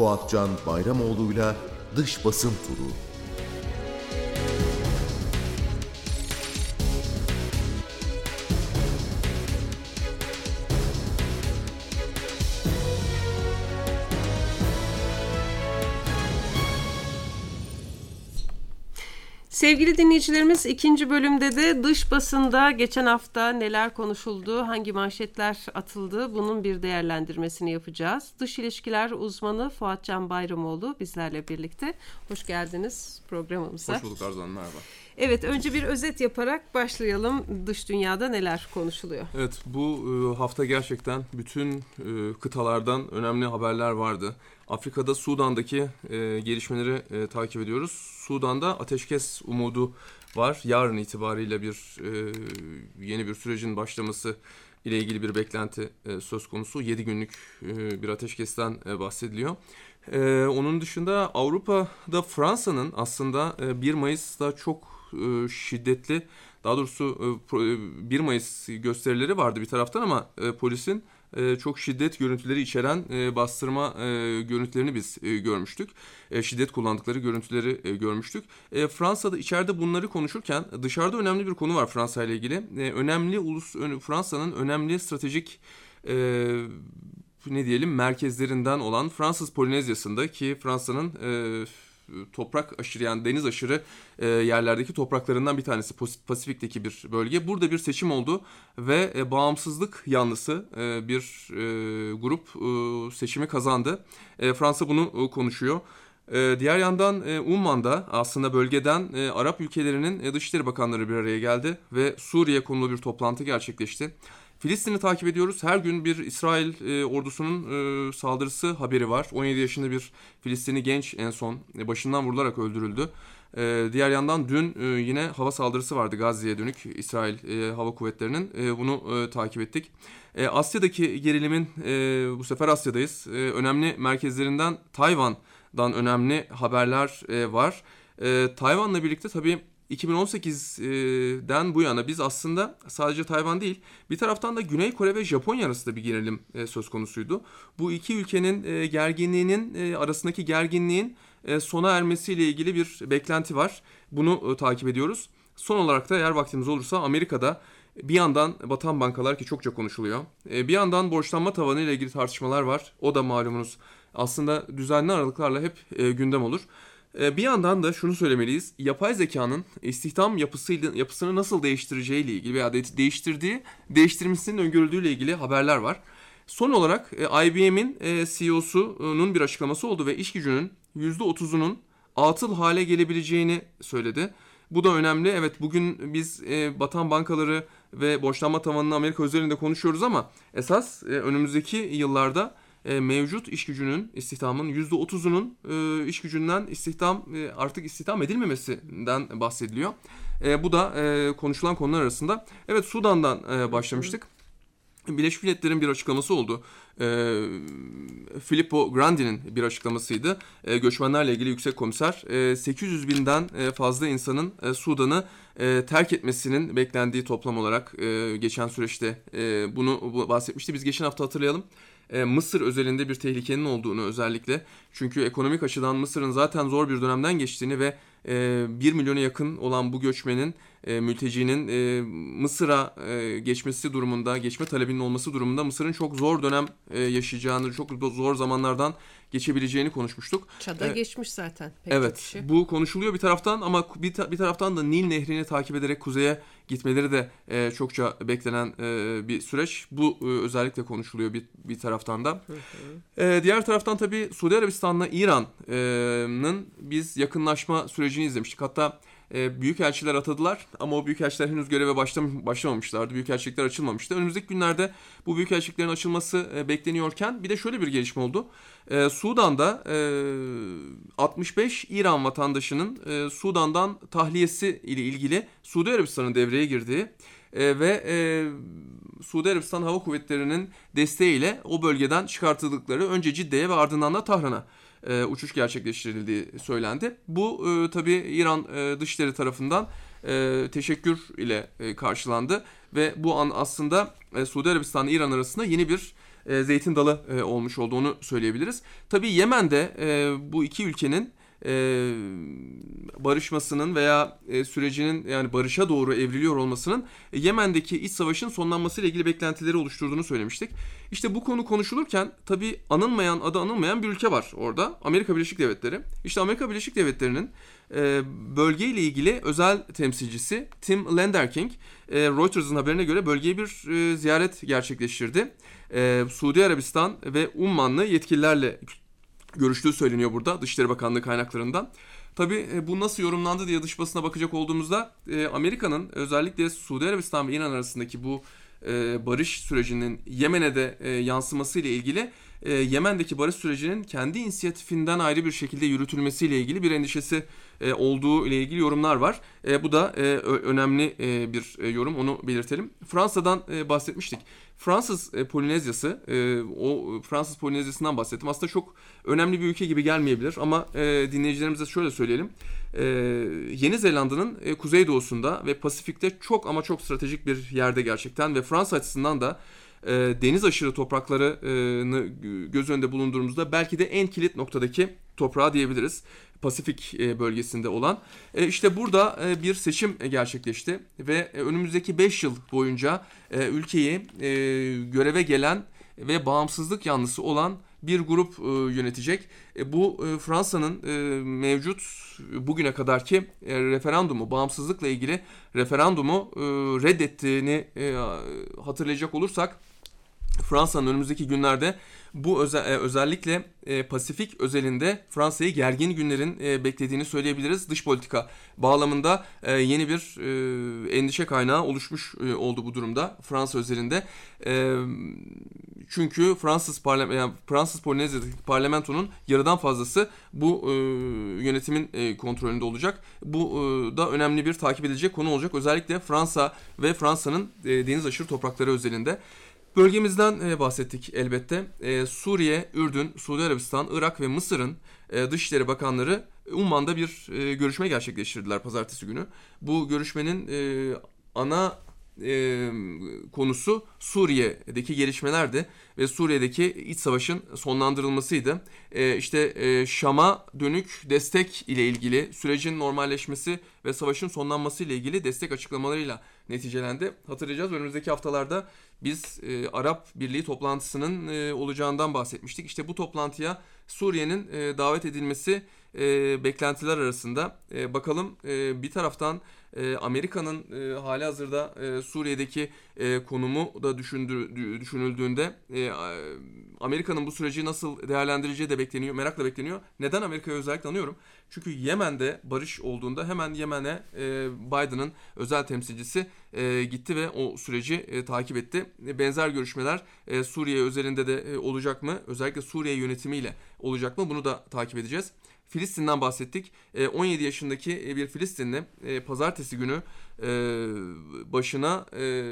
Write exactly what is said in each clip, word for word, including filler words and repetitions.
Fuatcan Bayramoğlu'yla Dış Basın Turu. Sevgili dinleyicilerimiz, ikinci bölümde de dış basında geçen hafta neler konuşuldu, hangi manşetler atıldı, bunun bir değerlendirmesini yapacağız. Dış ilişkiler uzmanı Fuatcan Bayramoğlu bizlerle birlikte. Hoş geldiniz programımıza. Hoş bulduk Arzu Hanım, merhaba. Evet, önce bir özet yaparak başlayalım. Dış dünyada neler konuşuluyor? Evet, bu hafta gerçekten bütün kıtalardan önemli haberler vardı. Afrika'da Sudan'daki gelişmeleri takip ediyoruz. Sudan'da ateşkes umudu var. Yarın itibariyle bir yeni bir sürecin başlaması ile ilgili bir beklenti söz konusu. yedi günlük bir ateşkesten bahsediliyor. Onun dışında Avrupa'da Fransa'nın aslında bir Mayıs'ta çok şiddetli, daha doğrusu bir Mayıs gösterileri vardı bir taraftan ama polisin çok şiddet görüntüleri içeren bastırma görüntülerini biz görmüştük. Şiddet kullandıkları görüntüleri görmüştük. Fransa'da içeride bunları konuşurken dışarıda önemli bir konu var Fransa ile ilgili. Önemli ulus Fransa'nın önemli stratejik ne diyelim merkezlerinden olan Fransız Polinezyası'nda ki Fransa'nın toprak aşırı yani deniz aşırı e, yerlerdeki topraklarından bir tanesi Pasifik'teki bir bölge. Burada bir seçim oldu ve e, bağımsızlık yanlısı e, bir e, grup e, seçimi kazandı. E, Fransa bunu e, konuşuyor. E, diğer yandan e, Umman'da aslında bölgeden e, Arap ülkelerinin e, Dışişleri Bakanları bir araya geldi ve Suriye konulu bir toplantı gerçekleşti. Filistin'i takip ediyoruz. Her gün bir İsrail e, ordusunun e, saldırısı haberi var. on yedi yaşında bir Filistinli genç en son e, başından vurularak öldürüldü. E, diğer yandan dün e, yine hava saldırısı vardı Gazze'ye dönük İsrail e, Hava Kuvvetleri'nin. E, bunu e, takip ettik. E, Asya'daki gerilimin, e, bu sefer Asya'dayız. E, önemli merkezlerinden Tayvan'dan önemli haberler e, var. E, Tayvan'la birlikte tabii iki bin on sekizden bu yana biz aslında sadece Tayvan değil, bir taraftan da Güney Kore ve Japonya arasında bir gerilim söz konusuydu. Bu iki ülkenin gerginliğinin arasındaki gerginliğin sona ermesiyle ilgili bir beklenti var. Bunu takip ediyoruz. Son olarak da eğer vaktimiz olursa Amerika'da bir yandan batan bankalar ki çokça konuşuluyor. Bir yandan borçlanma tavanı ile ilgili tartışmalar var. O da malumunuz aslında düzenli aralıklarla hep gündem olur. Bir yandan da şunu söylemeliyiz. Yapay zekanın istihdam yapısıyla, yapısını nasıl değiştireceğiyle ilgili veya de, değiştirdiği, değiştirmesinin öngörüldüğüyle ilgili haberler var. Son olarak I B M'in C E O'sunun bir açıklaması oldu ve iş gücünün yüzde otuzunun atıl hale gelebileceğini söyledi. Bu da önemli. Evet, bugün biz batan bankaları ve borçlanma tavanını Amerika üzerinde konuşuyoruz ama esas önümüzdeki yıllarda E, mevcut iş gücünün, istihdamın yüzde otuzunun e, iş gücünden istihdam e, artık istihdam edilmemesinden bahsediliyor. E, bu da e, konuşulan konular arasında. Evet, Sudan'dan e, başlamıştık. Birleşmiş Milletler'in bir açıklaması oldu. E, Filippo Grandi'nin bir açıklamasıydı. E, göçmenlerle ilgili yüksek komiser e, sekiz yüz binden e, fazla insanın e, Sudan'ı e, terk etmesinin beklendiği toplam olarak e, geçen süreçte e, bunu bahsetmişti. Biz geçen hafta hatırlayalım. Mısır özelinde bir tehlikenin olduğunu özellikle. Çünkü ekonomik açıdan Mısır'ın zaten zor bir dönemden geçtiğini ve bir milyona yakın olan bu göçmenin, mültecinin Mısır'a geçmesi durumunda, geçme talebinin olması durumunda Mısır'ın çok zor dönem yaşayacağını, çok zor zamanlardan geçebileceğini konuşmuştuk. Çad'a ee, geçmiş zaten pek evet, kişi. Bu konuşuluyor bir taraftan ama bir, ta- bir taraftan da Nil Nehri'ni takip ederek kuzeye gitmeleri de e, çokça beklenen e, bir süreç. Bu e, özellikle konuşuluyor bir, bir taraftan da. Hı hı. E, diğer taraftan tabii Suudi Arabistan'la İran'ın biz yakınlaşma sürecini izlemiştik. Hatta e, büyükelçiler atadılar ama o büyükelçiler henüz göreve başlam- başlamamışlardı. Büyükelçilikler açılmamıştı. Önümüzdeki günlerde bu büyükelçiliklerin açılması e, bekleniyorken bir de şöyle bir gelişme oldu. E, Sudan'da e, altmış beş İran vatandaşının e, Sudan'dan tahliyesi ile ilgili Suudi Arabistan'ın devreye girdiği e, ve e, Suudi Arabistan Hava Kuvvetleri'nin desteğiyle o bölgeden çıkartıldıkları önce Cidde'ye ve ardından da Tahran'a e, uçuş gerçekleştirildiği söylendi. Bu e, tabii İran e, Dışişleri tarafından e, teşekkür ile e, karşılandı ve bu an aslında e, Suudi Arabistan ile İran arasında yeni bir e, zeytin dalı e, olmuş olduğunu söyleyebiliriz. Tabii Yemen'de e, bu iki ülkenin e, barışmasının veya e, sürecinin yani barışa doğru evriliyor olmasının e, Yemen'deki iç savaşın sonlanmasıyla ilgili beklentileri oluşturduğunu söylemiştik. İşte bu konu konuşulurken tabii anılmayan, adı anılmayan bir ülke var orada. Amerika Birleşik Devletleri. İşte Amerika Birleşik Devletleri'nin e, bölgeyle ilgili özel temsilcisi Tim Lenderking, e, Reuters'ın haberine göre bölgeye bir e, ziyaret gerçekleştirdi. E, Suudi Arabistan ve Ummanlı yetkililerle görüştüğü söyleniyor burada Dışişleri Bakanlığı kaynaklarından. Tabii bu nasıl yorumlandı diye dış basına bakacak olduğumuzda e, Amerika'nın özellikle Suudi Arabistan ve İran arasındaki bu e, barış sürecinin Yemen'e de e, yansıması ile ilgili e, Yemen'deki barış sürecinin kendi inisiyatifinden ayrı bir şekilde yürütülmesiyle ilgili bir endişesi e, olduğu ile ilgili yorumlar var. E, bu da e, önemli e, bir e, yorum, onu belirtelim. Fransa'dan e, bahsetmiştik. Fransız e, Polinezyası, e, o Fransız Polinezyası'ndan bahsettim. Aslında çok önemli bir ülke gibi gelmeyebilir ama e, dinleyicilerimize şöyle söyleyelim. E, Yeni Zelanda'nın e, kuzeydoğusunda ve Pasifik'te çok ama çok stratejik bir yerde gerçekten ve Fransa açısından da e, deniz aşırı topraklarını göz önünde bulundurduğumuzda belki de en kilit noktadaki toprağı diyebiliriz. Pasifik bölgesinde olan. İşte burada bir seçim gerçekleşti ve önümüzdeki beş yıl boyunca ülkeyi göreve gelen ve bağımsızlık yanlısı olan bir grup yönetecek. Bu Fransa'nın mevcut bugüne kadarki referandumu, bağımsızlıkla ilgili referandumu reddettiğini hatırlayacak olursak, Fransa'nın önümüzdeki günlerde bu özel, özellikle e, Pasifik özelinde Fransa'yı gergin günlerin e, beklediğini söyleyebiliriz. Dış politika bağlamında e, yeni bir e, endişe kaynağı oluşmuş e, oldu bu durumda Fransa özelinde. E, çünkü Fransız parlament, yani Fransız Polinezya'daki parlamentonun yarıdan fazlası bu e, yönetimin e, kontrolünde olacak. Bu e, da önemli bir takip edilecek konu olacak. Özellikle Fransa ve Fransa'nın e, deniz aşırı toprakları özelinde. Bölgemizden e, bahsettik elbette. E, Suriye, Ürdün, Suudi Arabistan, Irak ve Mısır'ın e, Dışişleri Bakanları Umman'da bir e, görüşme gerçekleştirdiler pazartesi günü. Bu görüşmenin e, ana e, konusu Suriye'deki gelişmelerdi ve Suriye'deki iç savaşın sonlandırılmasıydı. E, işte e, Şam'a dönük destek ile ilgili sürecin normalleşmesi ve savaşın sonlanması ile ilgili destek açıklamalarıyla neticelendi. Hatırlayacağız, önümüzdeki haftalarda biz e, Arap Birliği toplantısının e, olacağından bahsetmiştik. İşte bu toplantıya Suriye'nin e, davet edilmesi e, beklentiler arasında. E, bakalım e, bir taraftan e, Amerika'nın e, hali hazırda e, Suriye'deki e, konumu da düşündü, düşünüldüğünde e, Amerika'nın bu süreci nasıl değerlendireceği de bekleniyor, merakla bekleniyor. Neden Amerika'yı özellikle anıyorum? Çünkü Yemen'de barış olduğunda hemen Yemen'e e, Biden'ın özel temsilcisi e, gitti ve o süreci e, takip etti. E, benzer görüşmeler e, Suriye özelinde de e, olacak mı? Özellikle Suriye yönetimiyle olacak mı? Bunu da takip edeceğiz. Filistin'den bahsettik. E, on yedi yaşındaki bir Filistinli e, pazartesi günü e, başına e,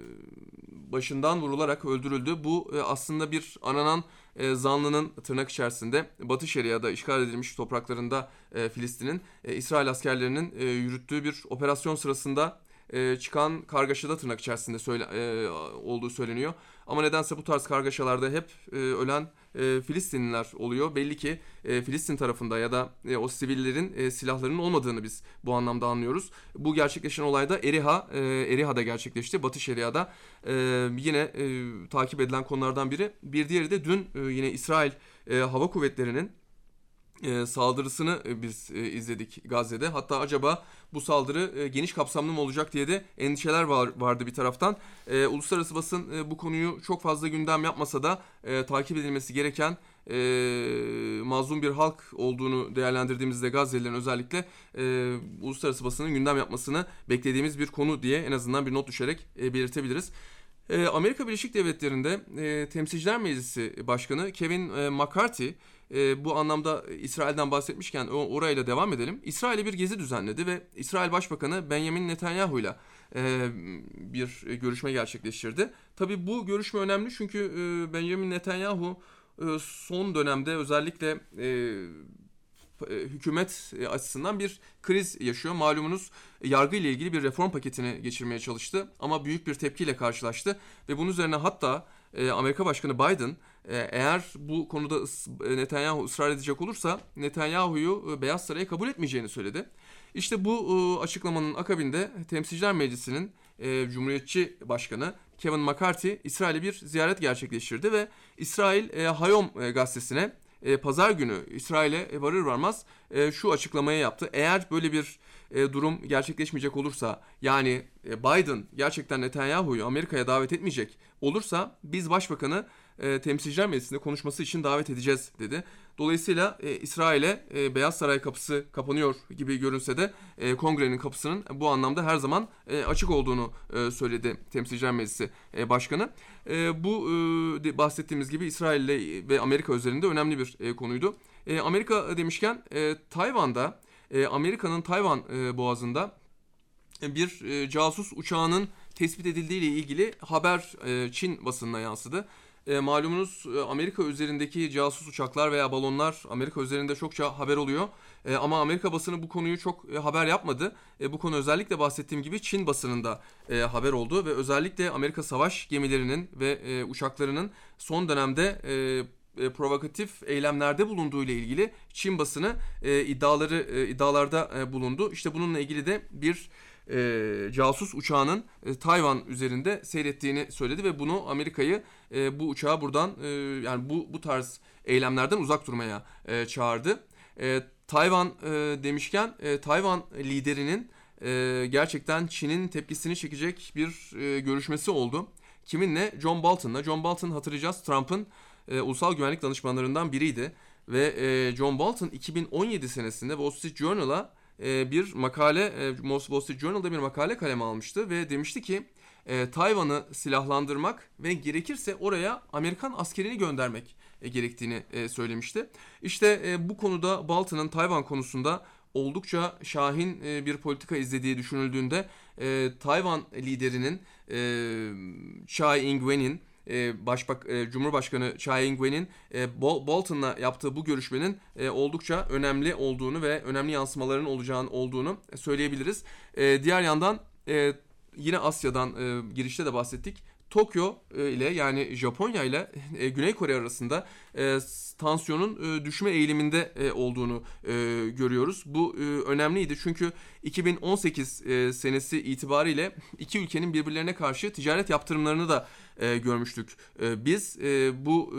başından vurularak öldürüldü. Bu e, aslında bir aranan e, zanlının tırnak içerisinde Batı Şeria'da işgal edilmiş topraklarında e, Filistin'in e, İsrail askerlerinin e, yürüttüğü bir operasyon sırasında e, çıkan kargaşada tırnak içerisinde söyle, e, olduğu söyleniyor. Ama nedense bu tarz kargaşalarda hep e, ölen e, Filistinliler oluyor. Belli ki e, Filistin tarafında ya da e, o sivillerin e, silahlarının olmadığını biz bu anlamda anlıyoruz. Bu gerçekleşen olayda Eriha, e, Eriha'da gerçekleşti. Batı Şeria'da e, yine e, takip edilen konulardan biri. Bir diğeri de dün e, yine İsrail e, Hava Kuvvetleri'nin E, saldırısını e, biz e, izledik Gazze'de. Hatta acaba bu saldırı e, geniş kapsamlı mı olacak diye de endişeler var, vardı bir taraftan. E, uluslararası basın e, bu konuyu çok fazla gündem yapmasa da e, takip edilmesi gereken e, mazlum bir halk olduğunu değerlendirdiğimizde Gazze'lilerin özellikle e, uluslararası basının gündem yapmasını beklediğimiz bir konu diye en azından bir not düşerek e, belirtebiliriz. E, Amerika Birleşik Devletleri'nde e, Temsilciler Meclisi Başkanı Kevin e, McCarthy e, bu anlamda İsrail'den bahsetmişken o, orayla devam edelim. İsrail'e bir gezi düzenledi ve İsrail Başbakanı Benjamin Netanyahu'yla e, bir görüşme gerçekleştirdi. Tabii bu görüşme önemli çünkü e, Benjamin Netanyahu e, son dönemde özellikle e, hükümet açısından bir kriz yaşıyor. Malumunuz yargı ile ilgili bir reform paketini geçirmeye çalıştı ama büyük bir tepkiyle karşılaştı ve bunun üzerine hatta Amerika Başkanı Biden eğer bu konuda Netanyahu ısrar edecek olursa Netanyahu'yu Beyaz Saray'a kabul etmeyeceğini söyledi. İşte bu açıklamanın akabinde Temsilciler Meclisi'nin Cumhuriyetçi Başkanı Kevin McCarthy İsrail'e bir ziyaret gerçekleştirdi ve İsrail Hayom gazetesine pazar günü İsrail'e varır varmaz şu açıklamayı yaptı. Eğer böyle bir durum gerçekleşmeyecek olursa, yani Biden gerçekten Netanyahu'yu Amerika'ya davet etmeyecek olursa biz başbakanı Temsilciler Meclisi'nde konuşması için davet edeceğiz dedi. Dolayısıyla e, İsrail'e e, Beyaz Saray kapısı kapanıyor gibi görünse de e, Kongre'nin kapısının bu anlamda her zaman e, açık olduğunu e, söyledi Temsilciler Meclisi e, Başkanı. E, bu e, bahsettiğimiz gibi İsrail ve Amerika üzerinde önemli bir e, konuydu. E, Amerika demişken e, Tayvan'da e, Amerika'nın Tayvan e, boğazında e, bir e, casus uçağının tespit edildiği ile ilgili haber e, Çin basınına yansıdı. E, malumunuz Amerika üzerindeki casus uçaklar veya balonlar Amerika üzerinde çokça haber oluyor. E, ama Amerika basını bu konuyu çok e, haber yapmadı. E, bu konu özellikle bahsettiğim gibi Çin basınında e, haber oldu ve özellikle Amerika savaş gemilerinin ve e, uçaklarının son dönemde e, e, provokatif eylemlerde bulunduğu ile ilgili Çin basını e, iddiaları e, iddialarda e, bulundu. İşte bununla ilgili de bir E, casus uçağının e, Tayvan üzerinde seyrettiğini söyledi ve bunu Amerika'yı e, bu uçağı buradan e, yani bu bu tarz eylemlerden uzak durmaya e, çağırdı. E, Tayvan e, demişken e, Tayvan liderinin e, gerçekten Çin'in tepkisini çekecek bir e, görüşmesi oldu. Kiminle? John Bolton'la. John Bolton, hatırlayacağız, Trump'ın e, ulusal güvenlik danışmanlarından biriydi ve e, John Bolton iki bin on yedi senesinde Wall Street Journal'a bir makale, Wall Street Journal'da bir makale kaleme almıştı ve demişti ki e, Tayvan'ı silahlandırmak ve gerekirse oraya Amerikan askerini göndermek e, gerektiğini e, söylemişti. İşte e, bu konuda Bolton'ın Tayvan konusunda oldukça şahin e, bir politika izlediği düşünüldüğünde e, Tayvan liderinin e, Tsai Ing-wen'in E, Başbak e, Cumhurbaşkanı Tsai Ing-wen'in e, Bolton'la yaptığı bu görüşmenin e, oldukça önemli olduğunu ve önemli yansımaların olacağını olduğunu söyleyebiliriz. E, diğer yandan e, yine Asya'dan e, girişte de bahsettik. Tokyo e, ile yani Japonya ile e, Güney Kore arasında e, tansiyonun e, düşme eğiliminde e, olduğunu e, görüyoruz. Bu e, önemliydi çünkü iki bin on sekiz e, senesi itibariyle iki ülkenin birbirlerine karşı ticaret yaptırımlarını da e, görmüştük. E, biz e, bu e,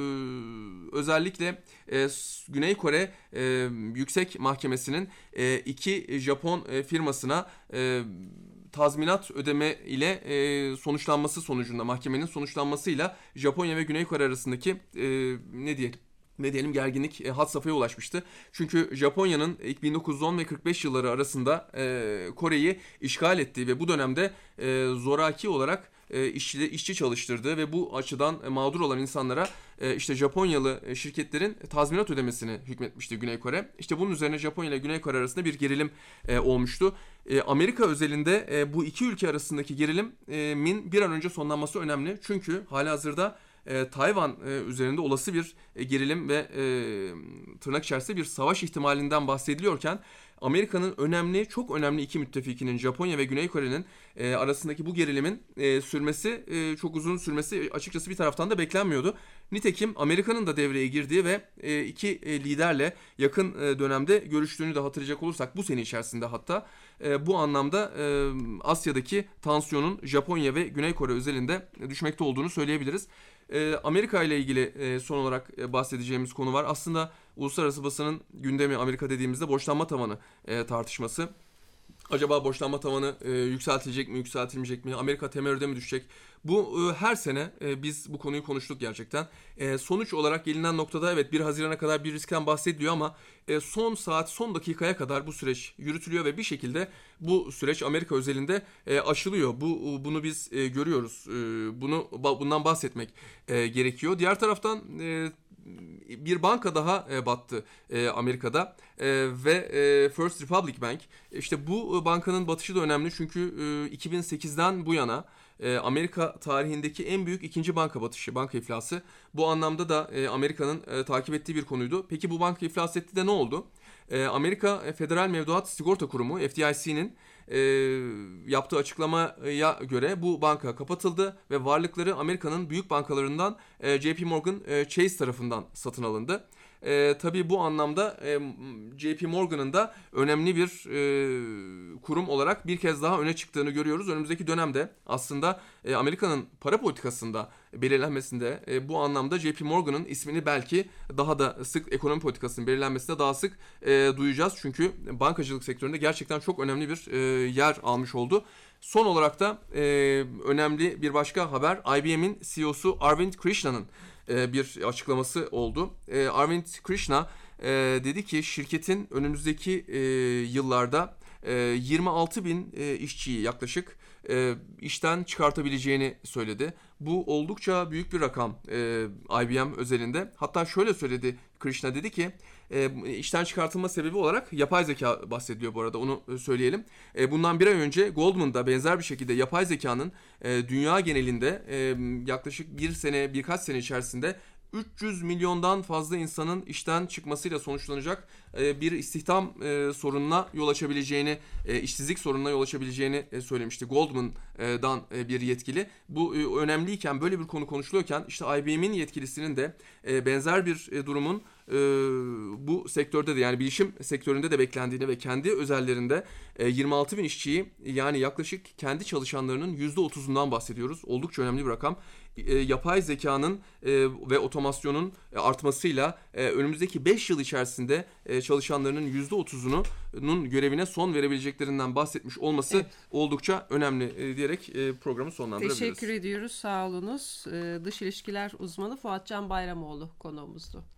özellikle e, Güney Kore e, Yüksek Mahkemesi'nin e, iki Japon e, firmasına e, tazminat ödeme ile e, sonuçlanması sonucunda, mahkemenin sonuçlanmasıyla Japonya ve Güney Kore arasındaki e, ne diyelim ne diyelim gerginlik e, had safhaya ulaşmıştı. Çünkü Japonya'nın bin dokuz yüz on ve kırk beş yılları arasında e, Kore'yi işgal ettiği ve bu dönemde e, zoraki olarak e, işçi, işçi çalıştırdığı ve bu açıdan e, mağdur olan insanlara e, işte Japonyalı e, şirketlerin tazminat ödemesini hükmetmişti Güney Kore. İşte bunun üzerine Japonya ile Güney Kore arasında bir gerilim e, olmuştu. E, Amerika özelinde e, bu iki ülke arasındaki gerilimin bir an önce sonlanması önemli. Çünkü halihazırda E, Tayvan e, üzerinde olası bir e, gerilim ve e, tırnak içerisinde bir savaş ihtimalinden bahsediliyorken Amerika'nın önemli, çok önemli iki müttefikinin Japonya ve Güney Kore'nin e, arasındaki bu gerilimin e, sürmesi, e, çok uzun sürmesi açıkçası bir taraftan da beklenmiyordu. Nitekim Amerika'nın da devreye girdiği ve e, iki e, liderle yakın e, dönemde görüştüğünü de hatırlayacak olursak bu sene içerisinde hatta e, bu anlamda e, Asya'daki tansiyonun Japonya ve Güney Kore özelinde düşmekte olduğunu söyleyebiliriz. E, Amerika ile ilgili e, son olarak e, bahsedeceğimiz konu var. Aslında uluslararası basının gündemi Amerika dediğimizde borçlanma tavanı e, tartışması. Acaba borçlanma tavanı e, yükseltilecek mi, yükseltilmeyecek mi? Amerika temerrüde mi düşecek? Bu e, her sene e, biz bu konuyu konuştuk gerçekten. E, sonuç olarak gelinen noktada evet bir Haziran'a kadar bir riskten bahsediliyor ama e, son saat, son dakikaya kadar bu süreç yürütülüyor ve bir şekilde bu süreç Amerika özelinde e, aşılıyor. Bu bunu biz e, görüyoruz. E, bunu bundan bahsetmek e, gerekiyor. Diğer taraftan e, bir banka daha e, battı e, Amerika'da e, ve e, First Republic Bank. İşte bu e, bankanın batışı da önemli çünkü e, iki bin sekizden bu yana e, Amerika tarihindeki en büyük ikinci banka batışı, banka iflası. Bu anlamda da e, Amerika'nın e, takip ettiği bir konuydu. Peki bu banka iflas etti de ne oldu? E, Amerika Federal Mevduat Sigorta Kurumu F D I C'nin e, yaptığı açıklamaya göre bu banka kapatıldı ve varlıkları Amerika'nın büyük bankalarından e, J P Morgan e, Chase tarafından satın alındı. E, tabii bu anlamda e, J P Morgan'ın da önemli bir e, kurum olarak bir kez daha öne çıktığını görüyoruz. Önümüzdeki dönemde aslında e, Amerika'nın para politikasında belirlenmesinde e, bu anlamda J P Morgan'ın ismini belki daha da sık, ekonomi politikasının belirlenmesinde daha sık e, duyacağız. Çünkü bankacılık sektöründe gerçekten çok önemli bir e, yer almış oldu. Son olarak da e, önemli bir başka haber, I B M'in C E O'su Arvind Krishna'nın e, bir açıklaması oldu. E, Arvind Krishna e, dedi ki şirketin önümüzdeki e, yıllarda e, yirmi altı bin e, işçiyi yaklaşık e, işten çıkartabileceğini söyledi. Bu oldukça büyük bir rakam e, I B M özelinde. Hatta şöyle söyledi Krishna, dedi ki e, işten çıkartılma sebebi olarak yapay zeka bahsediliyor bu arada, onu söyleyelim. E, bundan bir ay önce Goldman'da benzer bir şekilde yapay zekanın e, dünya genelinde e, yaklaşık bir sene birkaç sene içerisinde üç yüz milyondan fazla insanın işten çıkmasıyla sonuçlanacak bir istihdam sorununa yol açabileceğini, işsizlik sorununa yol açabileceğini söylemişti Goldman'dan bir yetkili. Bu önemliyken, böyle bir konu konuşuluyorken işte I B M'in yetkilisinin de benzer bir durumun bu sektörde de, yani bilişim sektöründe de beklendiğini ve kendi özellerinde yirmi altı bin işçiyi, yani yaklaşık kendi çalışanlarının yüzde otuzundan bahsediyoruz. Oldukça önemli bir rakam. Yapay zekanın ve otomasyonun artmasıyla önümüzdeki beş yıl içerisinde çalışanlarının yüzde otuzunun görevine son verebileceklerinden bahsetmiş olması evet, oldukça önemli diyerek programı sonlandırabiliriz. Teşekkür ediyoruz, sağ olunuz. Dış ilişkiler uzmanı Fuat Can Bayramoğlu konuğumuzdu.